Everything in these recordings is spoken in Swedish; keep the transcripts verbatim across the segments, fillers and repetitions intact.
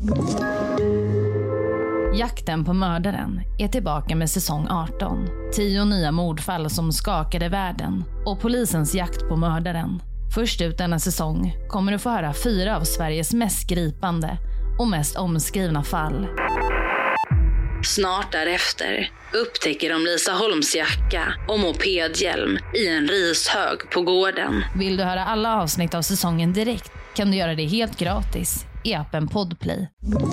Jakten på mördaren är tillbaka med säsong arton. Tio nya mordfall som skakade världen och polisens jakt på mördaren. Först ut denna säsong kommer du få höra fyra av Sveriges mest gripande och mest omskrivna fall. Snart därefter upptäcker de Lisa Holms jacka och mopedhjälm i en rishög på gården. Vill du höra alla avsnitt av säsongen direkt kan du göra det helt gratis i appen Podplay.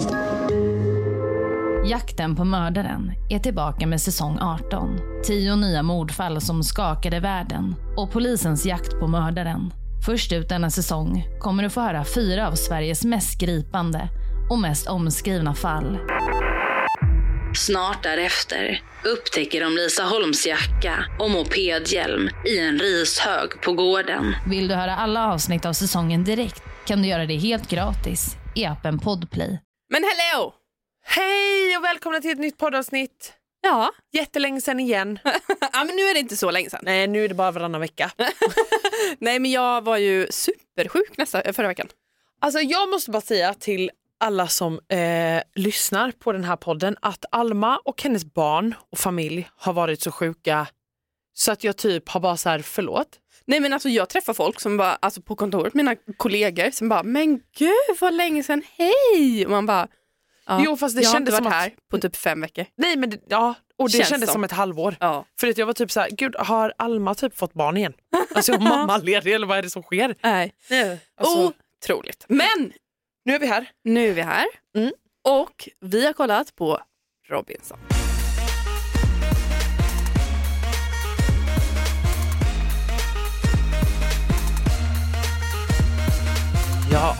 Jakten på mördaren är tillbaka med säsong arton. Tio nya mordfall som skakade världen och polisens jakt på mördaren. Först ut denna säsong kommer du få höra fyra av Sveriges mest gripande och mest omskrivna fall. Snart därefter upptäcker de Lisa Holms jacka och mopedhjälm i en rishög på gården. Vill du höra alla avsnitt av säsongen direkt kan du göra det helt gratis i appen Podplay. Men hello! Hej och välkomna till ett nytt poddavsnitt. Ja. Jättelänge sedan igen. Ja, men nu är det inte så länge sedan. Nej, nu är det bara varannan vecka. Nej, men jag var ju supersjuk nästa, förra veckan. Alltså jag måste bara säga till alla som eh, lyssnar på den här podden att Alma och hennes barn och familj har varit så sjuka så att jag typ har bara så här, förlåt. Nej, men alltså jag träffar folk som bara, alltså på kontoret, mina kollegor som bara, men gud vad länge sedan, hej! Och man bara, ja, jo fast det jag kändes har som inte varit att... här på typ fem veckor. Nej men det, ja, och det Känns kändes som. som ett halvår. Ja. För att jag var typ så här, gud har Alma typ fått barn igen? Alltså är mamma ledig eller vad är det som sker? Nej, Alltså, otroligt. Men nu är vi här. nu är vi här Mm. och vi har kollat på Robinson. Ja.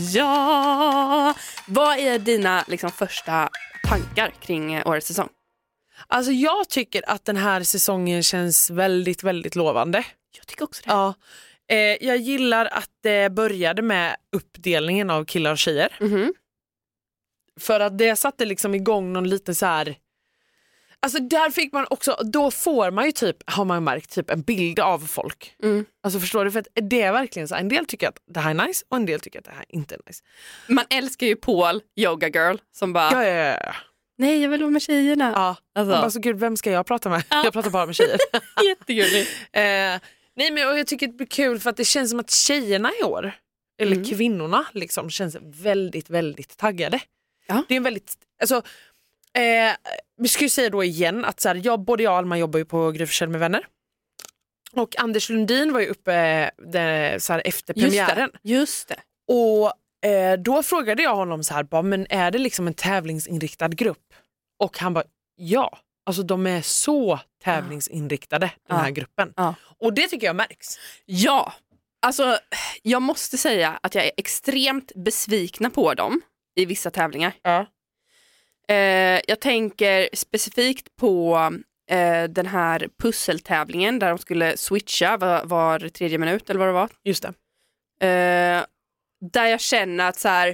Ja, vad är dina liksom första tankar kring eh, årets säsong? Alltså jag tycker att den här säsongen känns väldigt, väldigt lovande. Jag tycker också det. Ja. Eh, jag gillar att det började med uppdelningen av killar och tjejer. Mhm. För att det satte liksom igång någon lite så här... Alltså där fick man också, då får man ju typ, har man märkt, typ en bild av folk. Mm. Alltså förstår du? För att det är verkligen så, en del tycker att det här är nice och en del tycker att det här inte är nice. Man älskar ju Paul, yoga girl, som bara, Ja, ja, ja. nej jag vill vara med tjejerna. ja. Alltså. Man bara, så gud, vem ska jag prata med? Ja. Jag pratar bara med tjejer. Jättegulligt. eh, nej men och jag tycker det blir kul för att det känns som att tjejerna i år, eller Mm. kvinnorna liksom, känns väldigt, väldigt taggade. Ja. Det är en väldigt, alltså eh, vi ska ju säga då igen att så här, jag, både jag och Alma jobbar ju på Gry Forssell med vänner. Och Anders Lundin var ju uppe eh, det, så här, efter premiären. Just det. Just det. Och eh, då frågade jag honom så här, bara, men är det liksom en tävlingsinriktad grupp? Och han bara, ja. Alltså de är så tävlingsinriktade, den här Ja. gruppen. Ja. Och det tycker jag märks. Ja, alltså jag måste säga att jag är extremt besvikna på dem i vissa tävlingar. Ja. Eh, jag tänker specifikt på eh, den här pusseltävlingen där de skulle switcha var, var tredje minut eller vad det var. Just det. Eh, där jag känner att så här,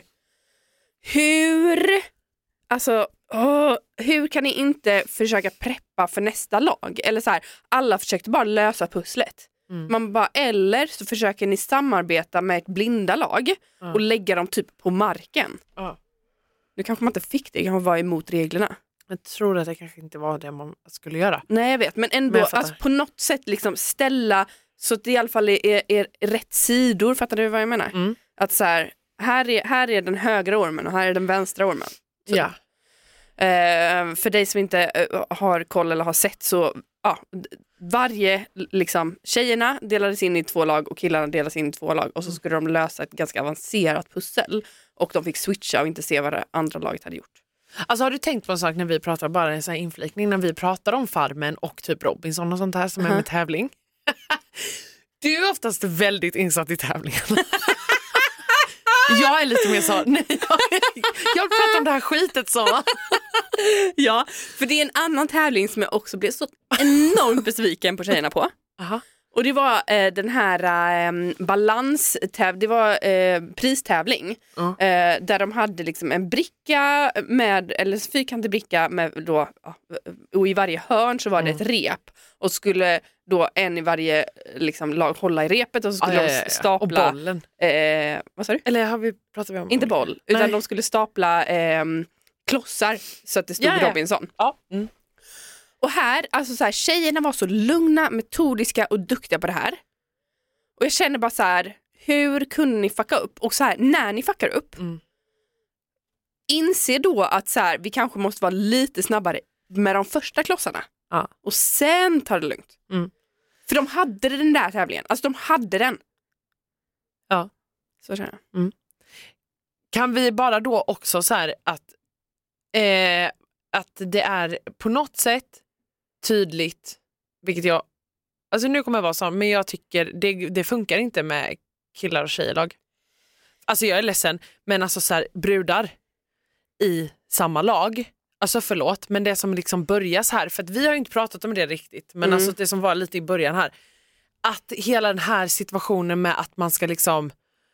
hur alltså åh, hur kan ni inte försöka preppa för nästa lag? Eller så här, alla försökte bara lösa pusslet. Mm. Man bara, eller så försöker ni samarbeta med ett blinda lag Ja. och lägga dem typ på marken. Ja. Nu kanske man inte fick det, kanske var emot reglerna. Jag tror att det kanske inte var det man skulle göra. Nej, jag vet, men ändå Men jag fattar. alltså, på något sätt liksom ställa så att det i alla fall är, är, är rätt sidor, fattar du vad jag menar? Mm. Att så här, här är, här är den högra ormen och här är den vänstra ormen. Så, Ja. eh, för dig som inte eh, har koll eller har sett så ja, d- varje liksom, tjejerna delades in i två lag och killarna delades in i två lag och så skulle de lösa ett ganska avancerat pussel och de fick switcha och inte se vad det andra laget hade gjort. Alltså har du tänkt på en sak när vi pratar, bara en sån här inflikning, när vi pratar om Farmen och typ Robinson och sånt här som Uh-huh. är med tävling. Du är oftast väldigt insatt i tävlingen. Jag är lite mer så, nej, jag, jag pratar om det här skitet så. Ja, för det är en annan tävling som jag också blev så enormt besviken på tjejerna på. Aha. Och det var eh, den här eh, balanstäv, det var eh, pristävling Mm. eh, där de hade liksom en bricka med, eller fyrkantig bricka med då, ja, och i varje hörn så var det Mm. ett rep och skulle då en i varje liksom, lag hålla i repet och så skulle ah, de ja, ja, ja. stapla... Och bollen. Eh, vad sa du? Eller har vi pratat om... Inte boll, utan Nej. de skulle stapla eh, klossar så att det stod Ja, ja. Robinson. Ja. Mm. Och här, alltså så här, tjejerna var så lugna, metodiska och duktiga på det här. Och jag känner bara så här, hur kunde ni fucka upp? Och så här, när ni fuckar upp, Mm. inse då att så här, vi kanske måste vara lite snabbare med de första klossarna. Ja. Och sen tar det lugnt. Mm. För de hade den där tävlingen. Alltså de hade den. Ja. Så känner jag. Mm. Kan vi bara då också så här att, eh, att det är på något sätt tydligt, vilket jag, alltså nu kommer jag vara så, men jag tycker det, det funkar inte med killar och tjejerlag. Alltså jag är ledsen, men alltså så här, brudar i samma lag, alltså förlåt, men det som liksom börjas här, för att vi har ju inte pratat om det riktigt, men Mm. alltså det som var lite i början här, att hela den här situationen med att man ska liksom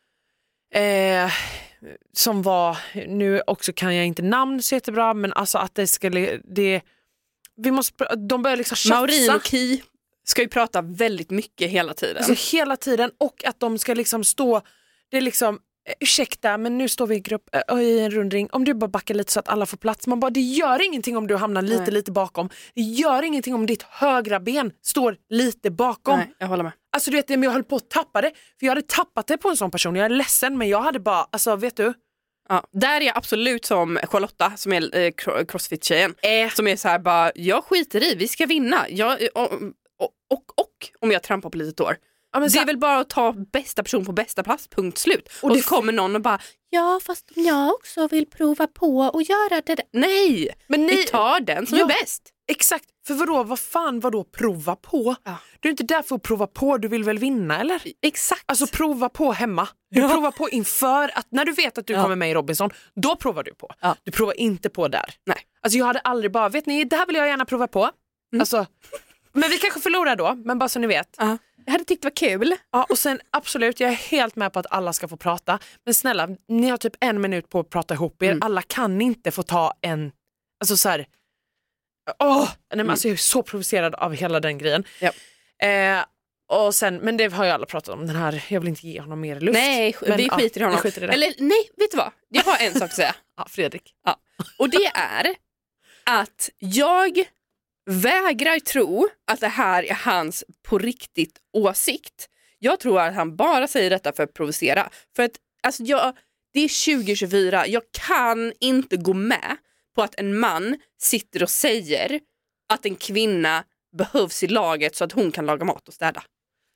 eh, som var, nu också kan jag inte namn så jättebra, men alltså att det ska, det, vi måste, de börjar liksom tjafsa. Maureen och Ki ska ju prata väldigt mycket hela tiden. Alltså hela tiden, och att de ska liksom stå, det är liksom, ursäkta men nu står vi i grupp äh, i en rundring, om du bara backar lite så att alla får plats, man bara, det gör ingenting om du hamnar lite Nej. lite bakom, det gör ingenting om ditt högra ben står lite bakom. Nej, jag håller med. Alltså du vet, men jag höll på att tappa det, för jag hade tappat det på en sån person, jag är ledsen men jag hade bara, alltså vet du. Ja, där är jag absolut som Charlotta som är eh, crossfit-tjejen Eh. som är så här bara, jag skiter i, vi ska vinna. Jag, och, och, och, och om jag trampar på lite år. Ja, men det så, är väl bara att ta bästa person på bästa plats, punkt slut. Och, Och och det så kommer någon och bara, ja fast om jag också vill prova på och göra det där. Nej, men vi ni, tar den som Ja. är bäst. exakt, för vadå, vad fan vadå prova på? Ja. Du är inte där för att prova på, du vill väl vinna eller? Exakt. Alltså prova på hemma. Du Ja. provar på inför att när du vet att du Ja. kommer med i Robinson, då provar du på. Ja. Du provar inte på där. Nej. Alltså jag hade aldrig bara, vet ni, det här vill jag gärna prova på. Mm. Alltså, men vi kanske förlorar då, men bara så ni vet. Ja. Jag hade tyckt det var kul. Ja, och sen absolut, jag är helt med på att alla ska få prata. Men snälla, ni har typ en minut på att prata ihop er. Mm. Alla kan inte få ta en, alltså så här. Åh, nej, men Mm. alltså jag är så provocerad av hela den grejen. Ja. Eh, och sen, men det har ju alla pratat om, den här, jag vill inte ge honom mer luft. Nej, Men, vi ja, skiter i honom. vi skiter i det. Eller nej, vet du vad? Jag har en sak att säga. Ja, Fredrik. Och det är att jag vägrar tro att det här är hans på riktigt åsikt. Jag tror att han bara säger detta för att provocera. För att alltså jag, det är tjugo tjugofyra, jag kan inte gå med på att en man sitter och säger att en kvinna behövs i laget så att hon kan laga mat och städa.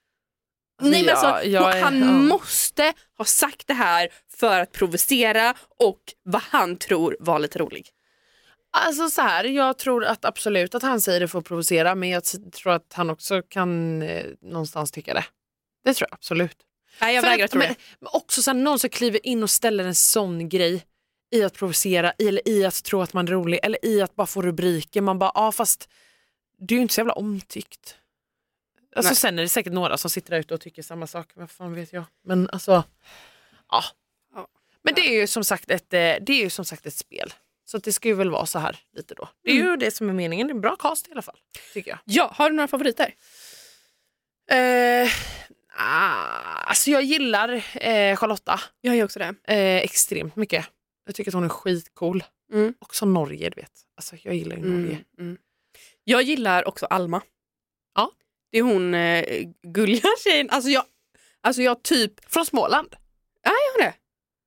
Nej, men alltså, Ja, jag är- han ja. måste ha sagt det här för att provocera och vad han tror var lite rolig. Alltså så här, jag tror att absolut att han säger det för att provocera, men jag t- tror att han också kan eh, någonstans tycka det. Det tror jag absolut. Nej, jag För vägrar att, tro men, det. men också så här, någon som kliver in och ställer en sån grej i att provocera, eller i att tro att man är rolig, eller i att bara få rubriker. Man bara, ja ah, fast du är ju inte så jävla omtyckt. Alltså Nej. sen är det säkert några som sitter där ute och tycker samma sak, vad fan vet jag. Men alltså, ja. Ja. Men det är ju som sagt ett, eh, det är ju som sagt ett spel. Så att det ska ju väl vara så här lite då. Det är ju det som är meningen, det är en bra cast i alla fall, tycker jag. Ja, har du några favoriter? Eh, ah, alltså jag gillar eh, Charlotta Jag gör också det. eh, extremt mycket. Jag tycker att hon är skitcool. Mm. Också Norge, du vet. Alltså jag gillar ju Norge. Mm, mm. Jag gillar också Alma. Ja. Det är hon eh, gulliga tjejen. Alltså jag, alltså jag typ... Från Småland. Ja, jag har det.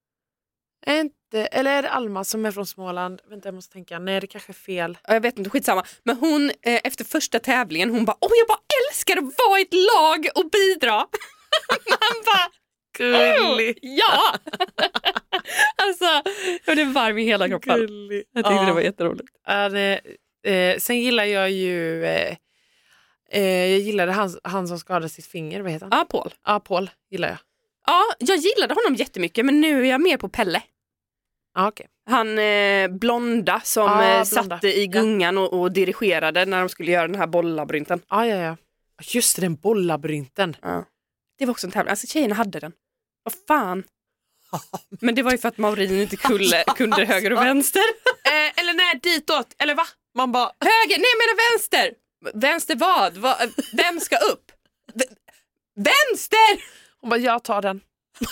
Är inte, eller är det Alma som är från Småland? Vänta, jag måste tänka. Nej, det kanske är fel. Jag vet inte, skitsamma. Men hon, eh, efter första tävlingen, hon bara, åh jag bara älskar att vara i ett lag och bidra. Man bara, Gullig. ja! Alltså, jag blev varm i hela kroppen. Gullig. Jag tyckte Ja. det var jätteroligt. Ja, det, eh, sen gillar jag ju... Eh, eh, jag gillade han, han som skadade sitt finger. Vad heter han? Ja, Paul. Ja, Paul gillar jag. Ja, jag gillade honom jättemycket, men nu är jag mer på Pelle. Ja, okej. Han eh, blonda som Ah, eh, blonda. satte i gungan och, och dirigerade när de skulle göra den här bolllabyrinten. Ja, ja, ja. Just det, den bollabyrynten. Ja. Det var också en tävling. Alltså tjejerna hade den. Vad fan. Men det var ju för att Maureen inte kunde, kunde höger och vänster. Eh, eller nej, ditåt. Eller va? Man bara... Höger! Nej, jag menar vänster! Vänster vad? Va, vem ska upp? V- vänster! Hon bara, jag tar den.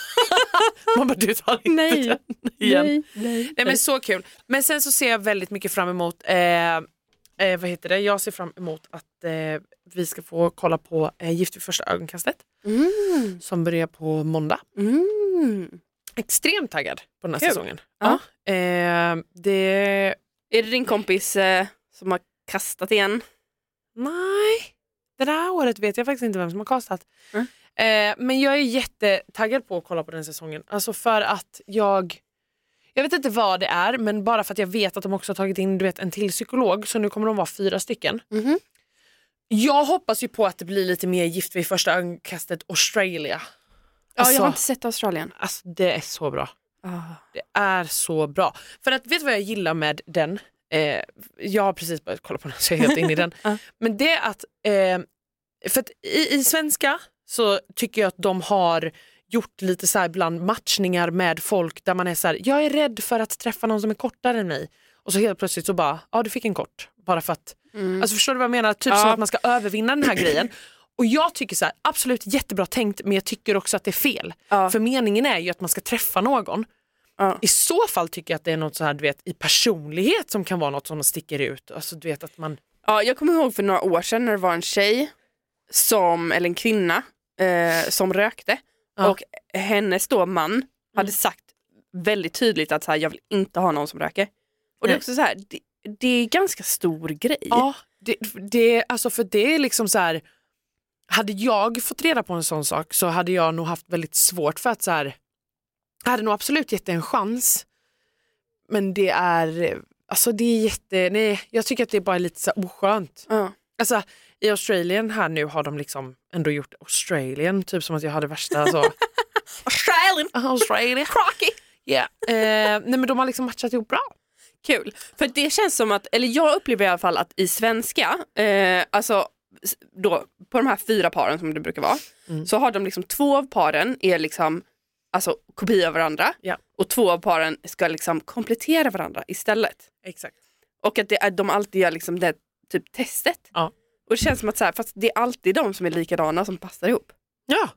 Man bara, du tar inte Nej. den igen. Nej, nej. Nej, men så kul. Men sen så ser jag väldigt mycket fram emot, eh, eh, vad heter det? Jag ser fram emot att eh, vi ska få kolla på eh, Gift vid första ögonkastet. Mm. Som börjar på måndag. Mm. Extremt taggad på den här Kul. säsongen. Ja. Ja. Eh, det... Är det din kompis eh, som har kastat igen? Nej, det där året vet jag faktiskt inte vem som har kastat. Mm. Eh, men jag är jättetaggad på att kolla på den säsongen. Alltså för att jag... Jag vet inte vad det är, men bara för att jag vet att de också har tagit in, du vet, en till psykolog. Så nu kommer de vara fyra stycken. Mm-hmm. Jag hoppas ju på att det blir lite mer Gift vid första ögonkastet Australia. Ja, Alltså, jag har inte sett Australien. alltså det är så bra. Ah. Det är så bra. För att, vet du vad jag gillar med den? Eh, jag har precis börjat kolla på den så jag är helt inne i den. Ja. Men det är att, eh, för att i, i svenska så tycker jag att de har gjort lite så här ibland matchningar med folk där man är så här, jag är rädd för att träffa någon som är kortare än mig. Och så helt plötsligt så bara, ja du fick en kort. Bara för att, Mm. alltså förstår du vad jag menar? Typ Ja. som att man ska övervinna den här grejen. Och jag tycker så här, absolut jättebra tänkt, men jag tycker också att det är fel. Ja. För meningen är ju att man ska träffa någon. Ja. I så fall tycker jag att det är något så här, du vet, i personlighet som kan vara något som sticker ut. Alltså du vet att man... Ja, jag kommer ihåg för några år sedan när det var en tjej som, eller en kvinna eh, som rökte. Ja. Och hennes då man hade sagt väldigt tydligt att så här, jag vill inte ha någon som röker. Och det är Nej. också så här, det, det är ganska stor grej. Ja, det, det, alltså för det är liksom så här, hade jag fått reda på en sån sak så hade jag nog haft väldigt svårt för att så här, jag hade nog absolut gett det en chans. Men det är, alltså det är jätte, nej, jag tycker att det är bara lite så här oskönt. Ja. Alltså i Australien här nu har de liksom ändå gjort Australien, typ som att jag hade värsta så. Australian, Australia. crocky. Yeah. Eh, nej men de har liksom matchat ihop bra. Kul, för det känns som att, eller jag upplever i alla fall att i svenska, eh, alltså då på de här fyra paren som det brukar vara, Mm. så har de liksom två av paren är liksom alltså kopia av varandra, Ja. och två av paren ska liksom komplettera varandra istället. Exakt. Och att det är, de alltid gör liksom det typ testet. Ja. Och det känns som att så här, fast det är alltid de som är likadana som passar ihop. Ja.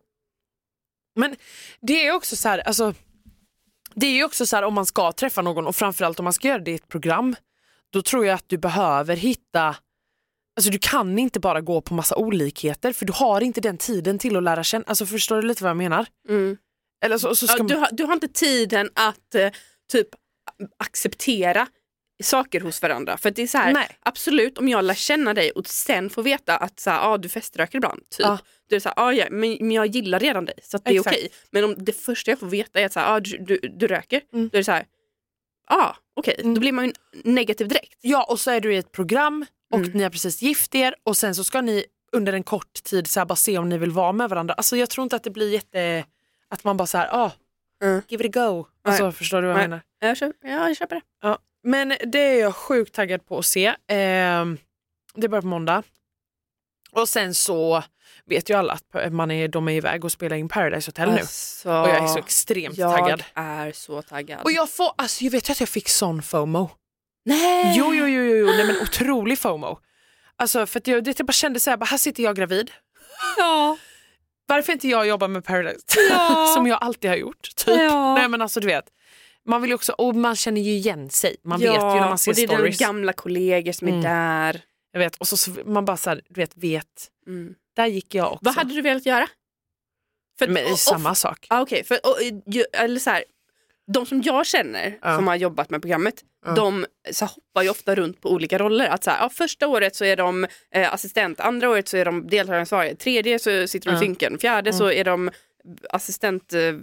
Men det är också så här, alltså det är ju också så här om man ska träffa någon och framförallt om man ska göra det i ett program, då tror jag att du behöver hitta, alltså du kan inte bara gå på massa olikheter för du har inte den tiden till att lära känna, alltså förstår du lite vad jag menar? Mm. Eller så, så ska Ja, man... du, har, du har inte tiden att eh, typ acceptera saker hos varandra. För att det är så här, Nej. absolut om jag lär känna dig och sen får veta att så här, ah, du feströker ibland, typ. Ja. Du är så här, ah, ja, men, men jag gillar redan dig så att det är Exakt. okej. Men om det första jag får veta är att så här, ah, du, du, du röker, Mm. då är det så här, ah, okej, Mm. då blir man ju negativ direkt. Ja, och så är du i ett program och Mm. ni har precis gift er och sen så ska ni under en kort tid så här bara se om ni vill vara med varandra. Alltså jag tror inte att det blir jätte, att man bara så här, ah, Mm. give it a go. Alltså Nej. förstår du vad jag Nej. menar? Jag köper, ja, jag köper det. Ja, men det är jag sjukt taggad på att se. Eh, det börjar på måndag. Och sen så vet ju alla att man är, de är iväg och spelar in Paradise Hotel nu. Alltså, Och jag är så extremt jag taggad. är så taggad. Och jag får, alltså jag vet ju att jag fick sån FOMO. Nej! Jo, jo, jo, jo, jo. Nej, men otrolig FOMO. Alltså för att jag, det, jag bara kände så här, bara, här sitter jag gravid. Ja. Varför inte jag jobbar med Paradise? Ja. Som jag alltid har gjort, typ. Ja. Nej men alltså du vet. Man vill ju också, och man känner ju igen sig. Man vet ju när man ser och det är stories. de gamla kollegor som är Mm. där. Jag vet, och så, så man bara så här, du vet, vet. Mm. Där gick jag också. Vad hade du velat göra? För, Men och- och- samma sak. Ah, okej, för och, ju, eller så här, de som jag känner Ja. som har jobbat med programmet, Ja. de så här, hoppar ju ofta runt på olika roller. Att så här, ja, första året så är de eh, assistent, andra året så är de deltagaransvariga, tredje så sitter de i Ja. synken, fjärde Mm. så är de assistent, eh,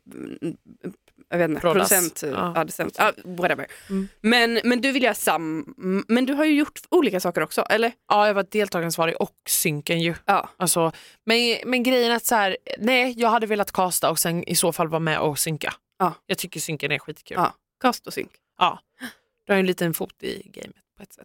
jag vet inte, Prodas. producent, Ja. ja. assistent, ja, whatever. Mm. Men, men du vill göra sam, men du har ju gjort olika saker också, eller? Ja, jag var deltagaransvarig och synken ju. Ja. Alltså, men, men grejen är att så här, nej, jag hade velat kasta och sen i så fall vara med och synka. Ja. Jag tycker synken är skitkul. Ja. Kast och synk. Ja. Du har ju en liten fot i gamet på ett sätt.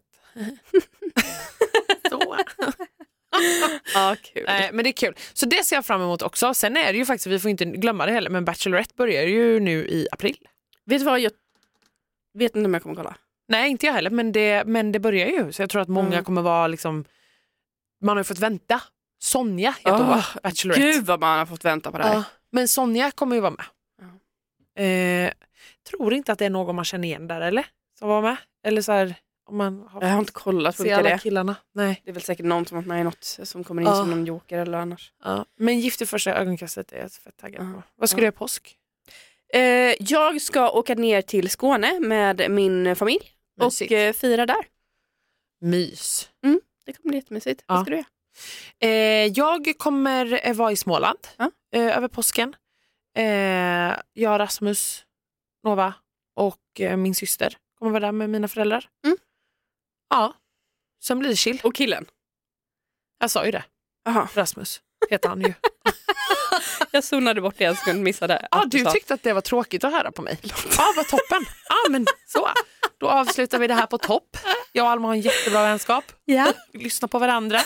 Så. Ja, kul. Nej, men det är kul. Så det ser jag fram emot också. Sen är det ju faktiskt, vi får inte glömma det heller, men Bachelorette börjar ju nu i april. Vet du vad, jag vet inte om jag kommer kolla. Nej, inte jag heller, men det, men det börjar ju. Så jag tror att många Mm. kommer vara liksom man har ju fått vänta. Sonja heter hon, Oh, Bachelorette. Gud vad man har fått vänta på det här. Ja, men Sonja kommer ju vara med. Ja. Eh, tror inte att det är någon man känner igen där, eller? Som var med? Eller så här, om man har, Jag har inte kollat på ser vilka alla det är. killarna. Nej. Det är väl säkert någon som har varit med i något som kommer in Ja. som någon joker eller annars. Ja. Men Gift i första ögonkastet är jag fett taggad på. Ja. Vad ska Ja. du göra i påsk? Eh, jag ska åka ner till Skåne med min familj Mysigt. och eh, fira där. Mys. Det kommer bli jättemysigt. Ja. Vad ska du göra? Eh, jag kommer eh, vara i Småland Ja. eh, över påsken. Eh, jag, Rasmus, Nova och eh, min syster kommer vara där med mina föräldrar. Mm. Ja, sen blir det chill. Och killen? Jag sa ju det. Aha. Rasmus heter han ju. Jag zonade bort det, jag skulle missa det. Ja, du tyckte att det var tråkigt att höra på mig. Ja, vad toppen. Ja, men så. Då avslutar vi det här på topp. Jag och Alma har en jättebra vänskap. Ja. Lyssna på varandra.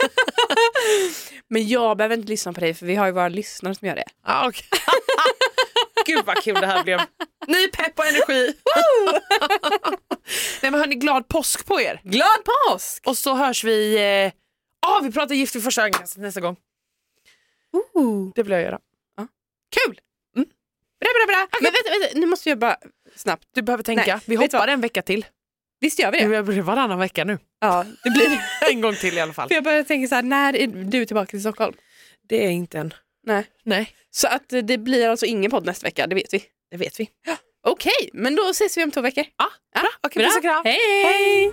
Men jag behöver inte lyssna på dig för vi har ju våra lyssnare som gör det. Ja, okay. Gud vad kul det här blev. Ny pepp och energi. Nej, men hörni, glad påsk på er. Glad påsk! Och så hörs vi. Ja, eh... oh, vi pratar gift i första ögonkastet nästa gång. Uh. Det vill jag göra. Ja. Kul! Mm. Bra, bra, bra. Okay. Men vänta, vänta, nu måste jag bara snabbt. Du behöver tänka. Nej, vi vet hoppar en vecka till. Visst gör vi det? Det blir varannan vecka nu. Ja, det blir En gång till i alla fall. För jag börjar tänka så här, när är du tillbaka till Stockholm? Det är inte en. Nej. Nej, Så att det blir alltså ingen podd nästa vecka, det vet vi. det vet vi. Okej, okay, men då ses vi om två veckor. Ja, Ja, bra. Okej, puss och kram. Hej! Hej!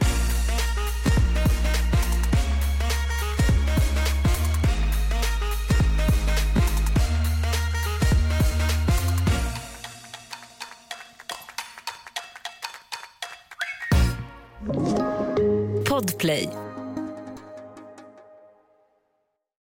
Podplay.